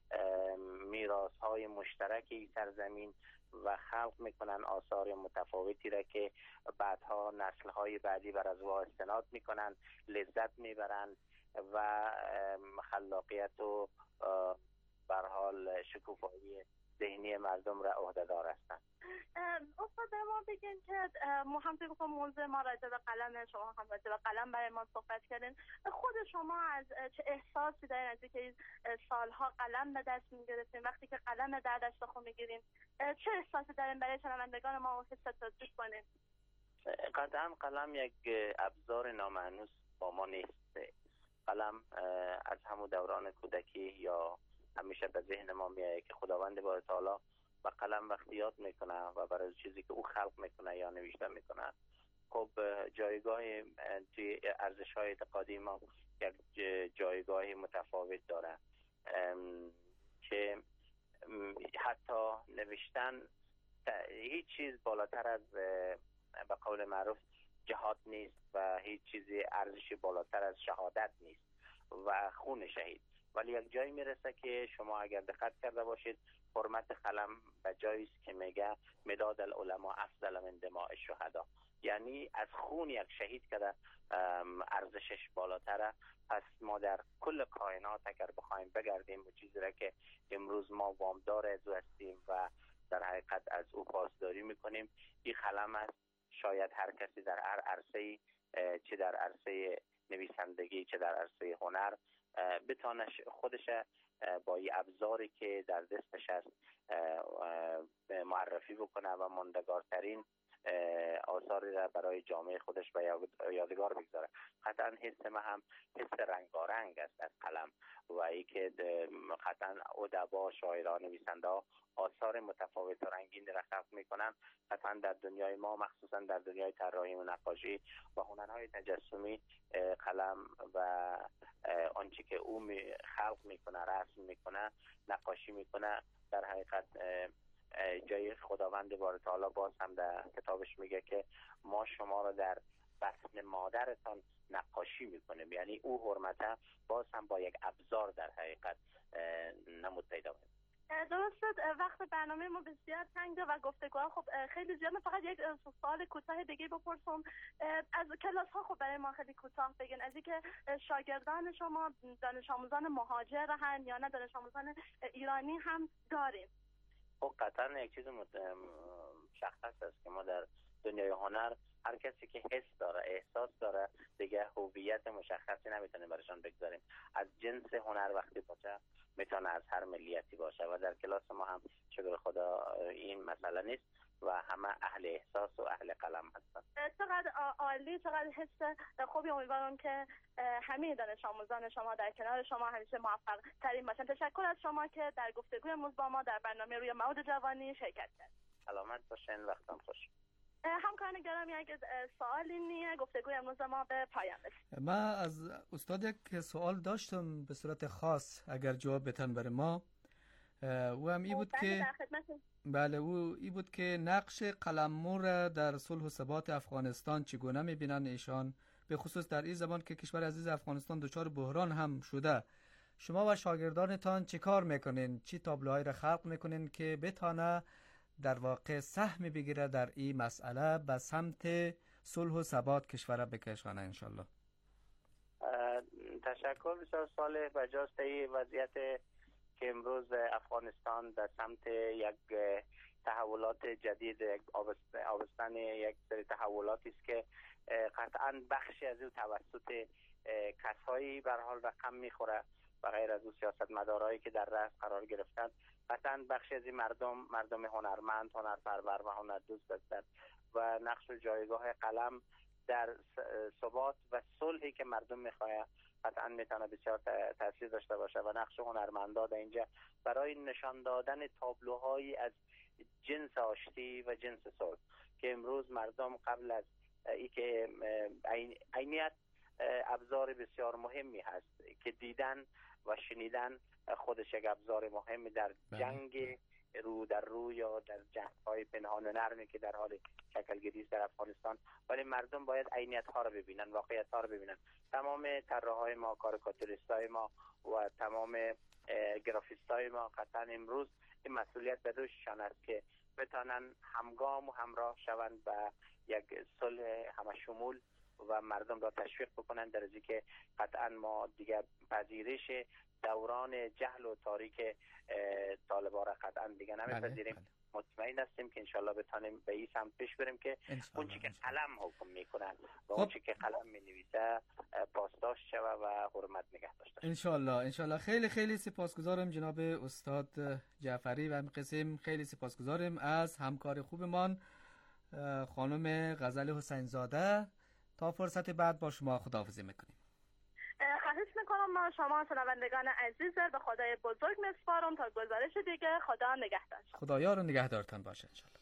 میراث های مشترک این سرزمین و خلق میکنن آثار متفاوتی را که بعدها نسل های بعدی بر از او استناد میکنن، لذت میبرن و خلاقیت و به هر حال شکوفایی ذهنی مردم را عهده‌دار هستند. استاد ما بگین که همونطور که موضوع ما راجع به قلم، شما هم راجع به قلم برای ما صحبت کردین، خود شما از چه احساسی دارین از اینکه سالها قلم به دست میگرفتین؟ وقتی که قلم در دستتون میگیرین چه احساسی دارین برای شنوندگان ما حس توضیح کنین؟ قطعا قلم یک ابزار نامانوس با ما نیست. قلم از همون دوران کودکی یا همیشه به ذهن ما میاد که خداوند باری تعالی با قلم وقتی یاد میکنه و برای چیزی که او خلق میکنه یا نوشته میکنه، خب جایگاه توی ارزش های اعتقادی ما یک جایگاه متفاوت داره که حتی نوشتن هیچ چیز بالاتر از به قول معروف جهاد نیست و هیچ چیزی ارزشی بالاتر از شهادت نیست و خون شهید. ولی یک جایی میرسه که شما اگر دقت کرده باشید حرمت قلم به جایی است که میگه مداد العلماء افضل من دماء الشهدا، یعنی از خون یک شهید که ارزشش بالاتره. پس ما در کل کائنات اگر بخوایم بگردیم و چیزی را که امروز ما وامدار از او هستیم و در حقیقت از او پاسداری میکنیم این قلم است. شاید هر کسی در هر عرصه‌ای، چه در عرصه نویسندگی چه در عرصه هنر، بتونه خودش با این ابزاری که در دستش است معرفی بکنه و ماندگارترین آثاری را برای جامعه خودش به یادگار بگذاره. قطعا حس ما هم حس رنگارنگ است از قلم و ای که قطعا ادبا، شاعران، نویسنده ها آثار متفاوت و رنگین را خلق میکنن. قطعا در دنیای ما، مخصوصا در دنیای طراحی و نقاشی و هنرهای تجسمی، قلم و آنچه که او خلق میکنه، رسم میکنه، نقاشی میکنه، در حقیقت جای خداوند باری تعالی باز هم در کتابش میگه که ما شما را در بطن مادرتان نقاشی میکنیم. یعنی او حرمته باز هم با یک ابزار در حقیقت نمود پیدا میکنه. درسته. وقت برنامه ما بسیار تنگه و گفتگوها خب خیلی زیاده. فقط یک سوال کوتاه دیگه بپرسم از کلاس ها. خب برای ما خیلی کوتاه بگین از اینکه شاگردان شما دانش آموزان مهاجر هن یا نه دانش آموزان ایرانی هم داریم؟ خب قطعا یک چیز مشخص است که ما در دنیای هنر هر کسی که حس داره، احساس داره، دیگه هویت مشخصی نمیتونه براشون بگذاریم. از جنس هنر وقتی باشه میتونه از هر ملیتی باشه و در کلاس ما هم شکر خدا این مسئله نیست و همه اهل احساس و اهل قلم هستن. چقدر عالی، چقدر حس خوبی. امیدوارم که همه دانش آموزان شما در کنار شما همیشه موفق ترین باشن. تشکر از شما که در گفتگوی امروز با ما در برنامه روی موج جوانی شرکت کردید. سلامت باشین، وقتتون خوش. همکاران گرامی اگه سوالی نیه گفتگوی امروز ما به پایان رسید. من از استاد یک سوال داشتم به صورت خاص اگر جواب بتن برای ما. او هم ای بود که بله او ای بود که نقش قلممو در صلح و ثبات افغانستان چگونه می‌بینن ایشان، به خصوص در این زمان که کشور عزیز افغانستان دچار بحران هم شده. شما و شاگردانتان چی کار میکنین؟ چی تابلوهایی را خلق میکنین که بتانه در واقع سهم بگیره در این مسئله به سمت صلح و ثبات کشور بکشانه انشالله؟ تشکر بسیار صالح. بجاست این وضعیت که امروز افغانستان در سمت یک تحولات جدید، یک آبستن یک سری تحولاتی است که قطعا بخشی از او توسط کسایی به حال رقم میخوره و غیر از او سیاستمدارایی که در رأس قرار گرفتند. قطعا بخشی از این مردم هنرمند، هنرپرور و هنردوست هستند و نقش و جایگاه قلم در ثبات و صلحی که مردم میخواه قطعا میتونه بسیار تاثیر داشته باشه و نقش هنرمندا در اینجا برای نشان دادن تابلوهایی از جنس آشتی و جنس صلح که امروز مردم قبل از اینکه عینیت ابزار بسیار مهمی هست که دیدن و شنیدن خودش یک ابزار مهمی در جنگ رو در رو یا در جنگ‌های پنهان و نرمی که در حال شکلگیری است در افغانستان، ولی مردم باید عینیت‌ها رو ببینن، واقعیت‌ها رو ببینن. تمام طراحهای ما، کاریکاتوریست‌های ما و تمام گرافیست‌های ما قطعا امروز این مسئولیت به دوششان است که بتانن همگام و همراه شوند و یک صلح همشمول و مردم را تشویق بکنن در ازی که قطعا ما دیگه پذیرش دوران جهل و تاریک طالبان را قطعا دیگه نمیپذیریم. مطمئن هستیم که انشالله بتانیم به این سمت پیش بریم که اون چی که قلم حکم میکنن و اون چی که قلم مینویسه پاسداشت شوه و حرمت نگه داشته انشالله. خیلی خیلی سپاسگزارم جناب استاد جعفری و همین قسم خیلی سپاسگزارم از همکار خوبمان خانم غزل حسین زاده. تا فرصت بعد با شما خداحافظی میکنیم. خواهش میکنم ما شما شنوندگان عزیز به خدای بزرگ میسپارم تا گزارش دیگه. خدا نگهدار. خدایار و نگهدارتان باشه انشالله.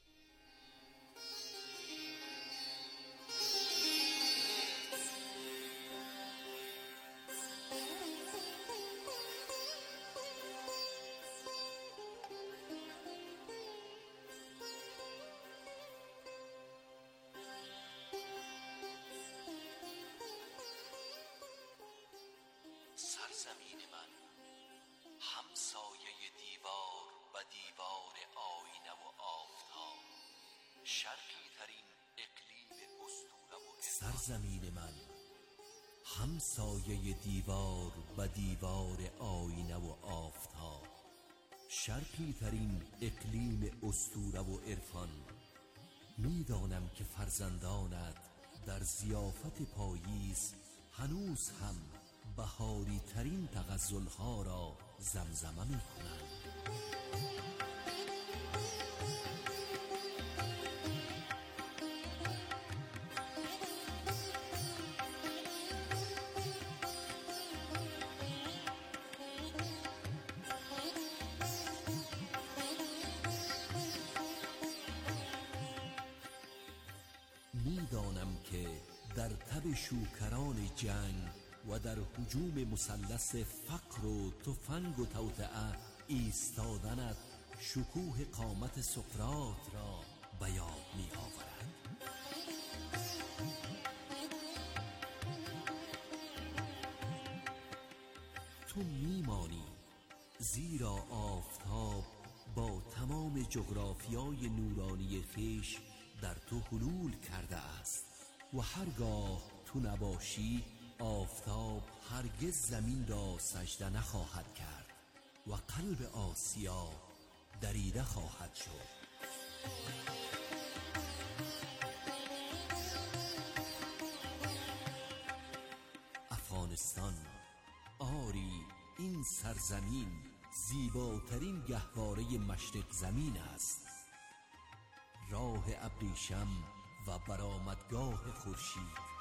سرزمین من همسایه دیوار و دیوار آینه و آفتاب، شرقی ترین اقلیم اسطوره و سرزمین من همسایه دیوار و دیوار آینه و آفتاب، شرقی ترین اقلیم اسطوره و عرفان. میدانم که فرزندانت در ضیافت پاییز هنوز هم بهاری ترین تغزلها را زمزمه می کنند. میدانم که در تب شوکران جنگ و در هجوم مثلث فقر و تفنگ و توطئه ایستادنت شکوه قامت سقراط را به یاد می آورد. تو میمانی زیرا آفتاب با تمام جغرافیای نورانی خویش در تو حلول کرده است و هرگاه تو نباشی آفتاب هرگز زمین را سجده نخواهد کرد و قلب آسیا دریده خواهد شد. افغانستان، آری این سرزمین زیباترین گهواره مشرق زمین است، راه ابریشم و برآمدگاه خورشید.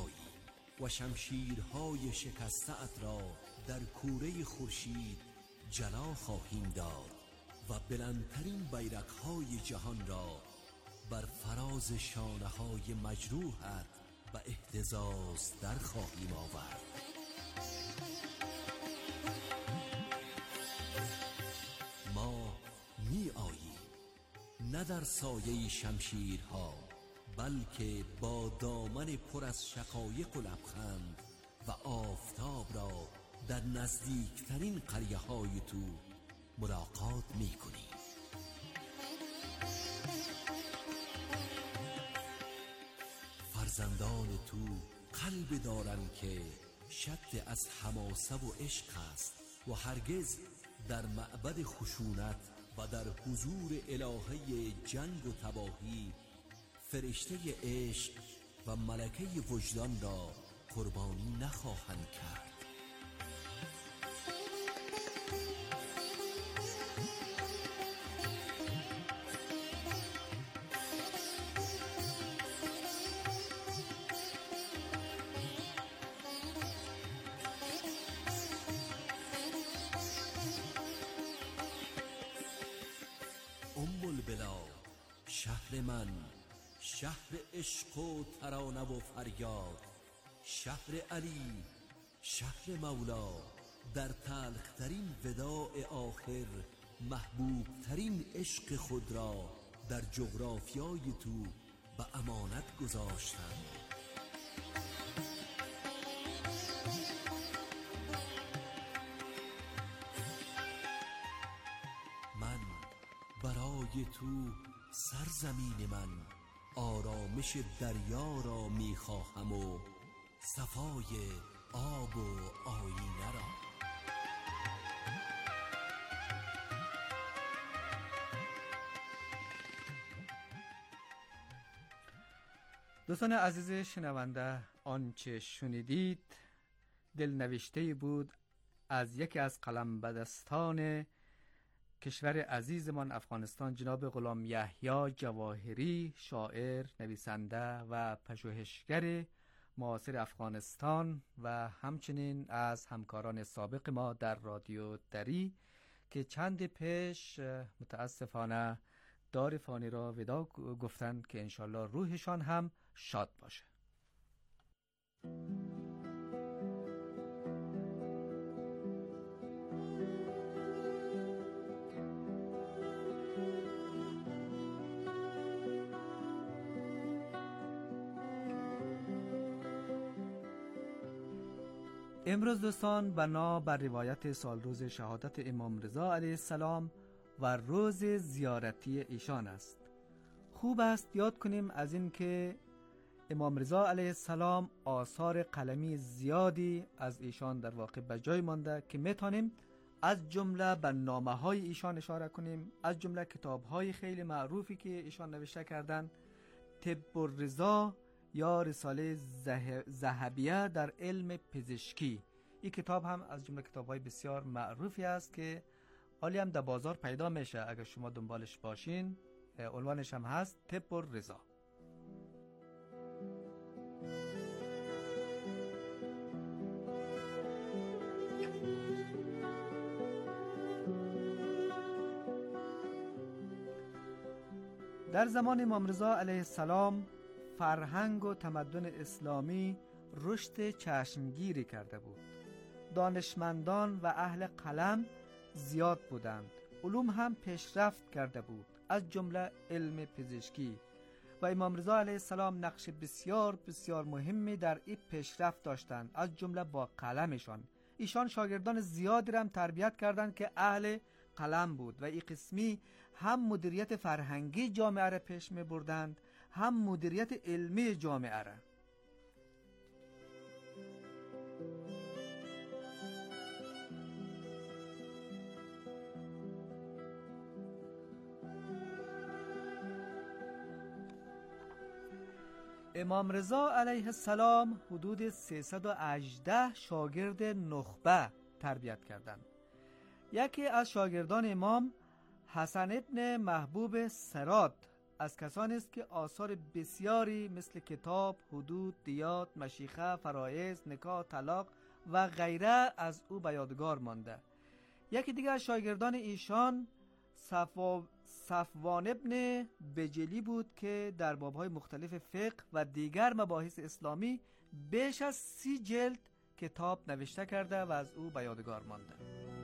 و شمشیرهای شکسته ات را در کوره خورشید جلا خواهیم داد و بلندترین بیرق‌های جهان را بر فراز شانه‌های مجروحت و اهتزاز در خواهیم آورد. ما می آییم نه در سایه شمشیرها، بلکه با دامن پر از شقایق و لبخند و آفتاب را در نزدیکترین قریه‌های تو ملاقات می کنیم. فرزندان تو قلب دارن که شد از حماسه و عشق است و هرگز در معبد خشونت و در حضور الهه جنگ و تباهی فرشته عشق و ملکه وجدان را قربانی نخواهند کرد. ام البلاد، شهر من، شهر عشق و ترانه و فریاد، شهر علی، شهر مولا، در تلخترین وداع آخر محبوبترین عشق خود را در جغرافیای تو به امانت گذاشتند. من برای تو سرزمین من آرامش دریا را میخواهم و صفای آب و آینه را. دوستان عزیز شنونده، آنچه شنیدید دلنوشته بود از یکی از قلمبدستان کشور عزیزمان افغانستان، جناب غلام یحیی جواهری، شاعر، نویسنده و پژوهشگر معاصر افغانستان و همچنین از همکاران سابق ما در رادیو دری که چند پیش متاسفانه دار فانی را ودا گفتند که انشالله روحشان هم شاد باشه. امروز دوستان بنا بر روایت سالروز شهادت امام رضا علیه السلام و روز زیارتی ایشان است. خوب است یاد کنیم از این که امام رضا علیه السلام آثار قلمی زیادی از ایشان در واقع به جای مانده که میتونیم از جمله به نامه های ایشان اشاره کنیم، از جمله کتاب های خیلی معروفی که ایشان نوشته کردن، طب الرضا یا رساله ذهبیه در علم پزشکی. این کتاب هم از جمله کتاب‌های بسیار معروفی است که حالی هم در بازار پیدا میشه اگر شما دنبالش باشین. عنوانش هم هست طب الرضا. در زمان امام رضا علیه السلام فرهنگ و تمدن اسلامی رشد چشمگیری کرده بود. دانشمندان و اهل قلم زیاد بودند. علوم هم پیشرفت کرده بود، از جمله علم پزشکی، و امام رضا علیه السلام نقش بسیار بسیار مهمی در این پیشرفت داشتند، از جمله با قلمشان. ایشان شاگردان زیادی را هم تربیت کردند که اهل قلم بود و این قسمی هم مدیریت فرهنگی جامعه را پیش می بردند، هم مدیریت علمی جامعه را. امام رضا علیه السلام حدود 318 شاگرد نخبه تربیت کردند. یکی از شاگردان امام حسن ابن محبوب سرات از کسانی است که آثار بسیاری مثل کتاب، حدود، دیات، مشیخه، فرایض، نکاح، طلاق و غیره از او به یادگار مانده. یکی دیگر از شاگردان ایشان صفوان ابن بجلی بود که در بابهای مختلف فقه و دیگر مباحث اسلامی بیش از 30 جلد کتاب نوشته کرده و از او به یادگار مانده.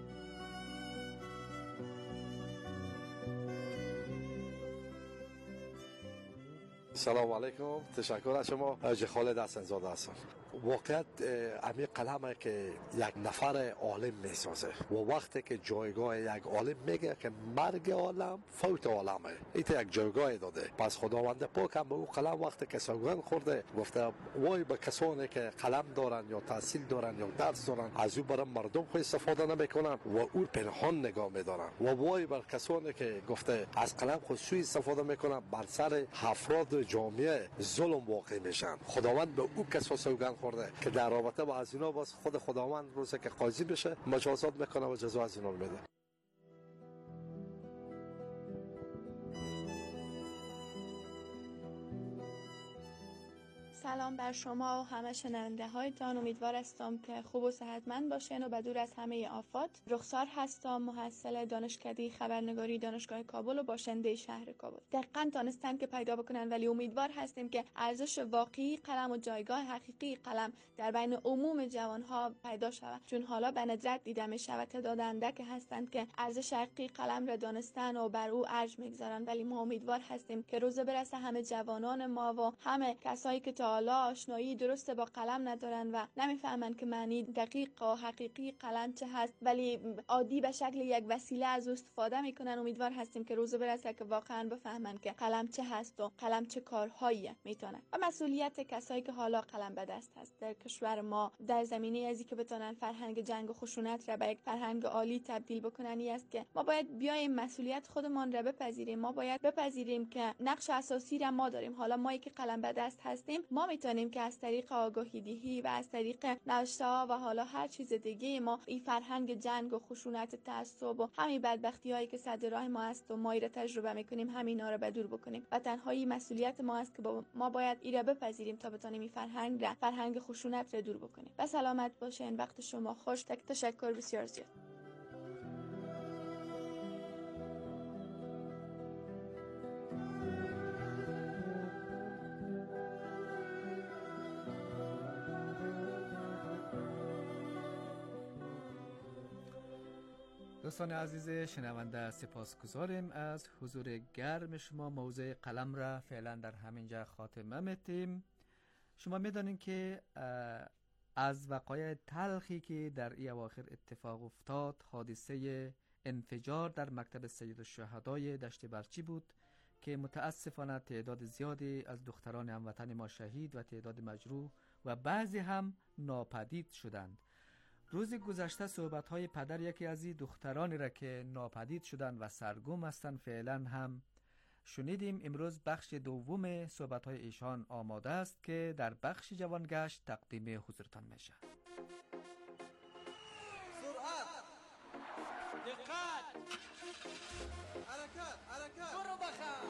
سلام علیکم، تشکر از شما. حاج خالد حسن زاده هستم. واقعیت امی قلمه که یک نفر عالم میسازه و وقتی که جایگاه یک عالم میگه که مرگ عالم فوت عالمه، ایت یک جایگاه داده. پس خداوند پاک هم به او قلم وقتی که سوگند خورده گفته وای به کسانی که قلم دارن یا تحصیل دارن یا درس دارن از او برای مردم خود استفاده نمیکنن و او پنهان نگاه میدارن، و وای بر کسانی که گفته از قلم خود سوء استفاده میکنن بر سر افراد جامعه ظلم واقع میشن. خداوند به او کسا سوگند خورده که در رابطه با از اینا باز خود خداوند روزه که قاضی بشه مجازات میکنه و جزا از اینا میده. سلام بر شما و همه شنونده هایتان. امیدوار هستم که خوب و صحتمند باشین و بدور از همه آفات. رخسار هستم، محصل دانشکده خبرنگاری دانشگاه کابل و باشنده شهر کابل. دقیقاً تانستن که پیدا بکنن، ولی امیدوار هستیم که ارزش واقعی قلم و جایگاه حقیقی قلم در بین عموم جوانها پیدا شود، چون حالا به ندرت دیده می شود تعداد اندک هستند که ارزش حقیقی قلم را دانستن و بر او ارج میگذارن، ولی ما امیدوار هستیم که روز برسه همه جوانان ما و همه کسایی که حالا آشنایی درست با قلم ندارن و نمیفهمن که معنی دقیق و حقیقی قلم چه هست، ولی عادی به شکل یک وسیله از استفاده میکنن. امیدوار هستیم که روز برسه که واقعا بفهمن که قلم چه هست و قلم چه کارهایی میتونه. و مسئولیت کسایی که حالا قلم به دست هست در کشور ما در زمینه ازی که بتونن فرهنگ جنگ و خشونت را به یک فرهنگ عالی تبدیل بکنن است که ما باید بیایم مسئولیت خودمان را بپذیریم. ما باید بپذیریم که نقش اساسی را ما داریم. حالا ما که قلم به دست هستیم، ما میتونیم که از طریق آگاهی دهی و از طریق نوشته‌ها و حالا هر چیز دیگه ما این فرهنگ جنگ و خشونت، تعصب و همین بدبختی‌هایی که صد راه ما است و ما ایره تجربه میکنیم همینا رو به دور بکنیم. و تنهایی مسئولیت ما است که ما باید ایره بپذیریم تا بتونیم این فرهنگ خشونت رو دور بکنیم. و سلامت باشین. وقت شما خوش. تشکر بسیار زیاد. دوستان عزیز شنونده، سپاسگزاریم از حضور گرم شما. موضوع قلم را فعلا در همینجا خاتمه میتیم. شما میدانید که از وقایع تلخی که در این اواخر اتفاق افتاد حادثه انفجار در مکتب سید الشهدای دشت برچی بود که متاسفانه تعداد زیادی از دختران هموطن ما شهید و تعداد مجروح و بعضی هم ناپدید شدند. روز گذشته صحبت‌های پدر یکی از این دخترانی را که ناپدید شدند و سرگم هستند فعلا هم شنیدیم. امروز بخش دوم صحبت‌های ایشان آماده است که در بخش جوانگشت تقدیم حضورتان میشه. سرعت، دقت، حرکت، برو بخم.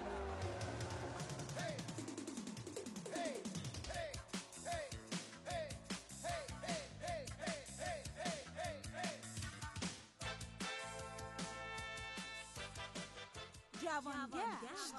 جوانگشت.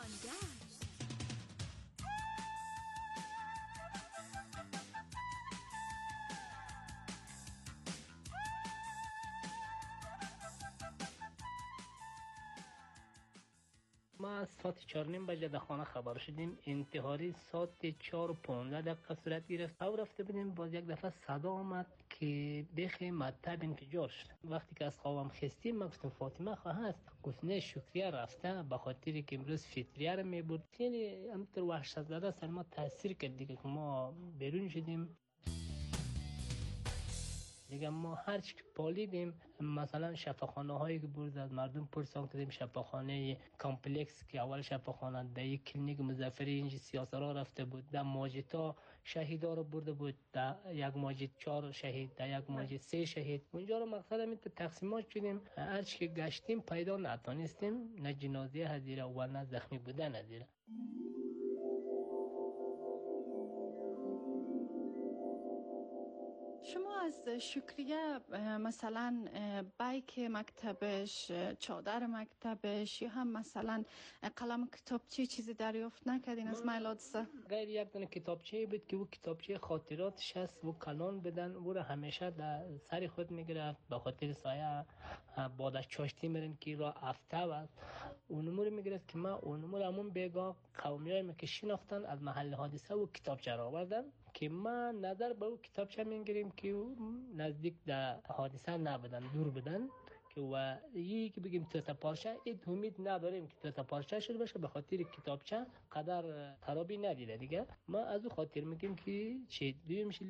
ما از ساعت 4:30 بجه در خانه خبر شدیم. انتحاری ساعت 4:15 صورت گرفت. او رفته بودیم، باز یک دفعه صدا آمد که بخی مطب انفجار شد. وقتی که از خوابم خستیم من گفتم فاطمه خواه هست؟ گفت نه شکریه رفته به خاطر که امروز فطریه رو میبرد. یعنی همطور وحشت زده سر ما تاثیر کرد دیگه که ما بیرون شدیم. دیگه ما هر چی که پالیدیم، مثلا شفاخانه هایی که برد از مردم پرسان کردیم، شفاخانه کامپلکس که اول شفاخانه در یک کلینیک مظفری اینجا سیاسرا رفته بود، در ماجتا شهیدا رو برده بود، در یک ماجت 4 شهید، در یک ماجت 3 شهید. اونجا رو مقصد همین تقسیمات شدیم. هر چی که گشتیم پیدا نتونستیم، نه جنازه حاضر و نه زخمی بودن حاضر. شما از شکریه مثلا بایک مکتبش، چادر مکتبش یا هم مثلا قلم کتابچه چیزی دریافت نکردین از میلادسه؟ غیر یک دونه کتابچه بود که او کتابچه خاطراتش هست و کلان بدن او را همیشه در سر خود میگرفت به خاطر سایه بعد از چاشتی میرن که را افته و اونمو رو میگرفت که من اونمو رو همون بیگاه قومی های که شناختن از محل حادثه و کتابچه را آوردن که ما نظر به او کتابچه میگیریم که نزدیک در حادثه نبودن، دور بدن که و یکی که بگیم توتا پارچه امید نداریم که توتا پارچه شده باشه به خاطر کتابچه قدر خرابی ندیده دیگه. ما از او خاطر میگیم که چه دویم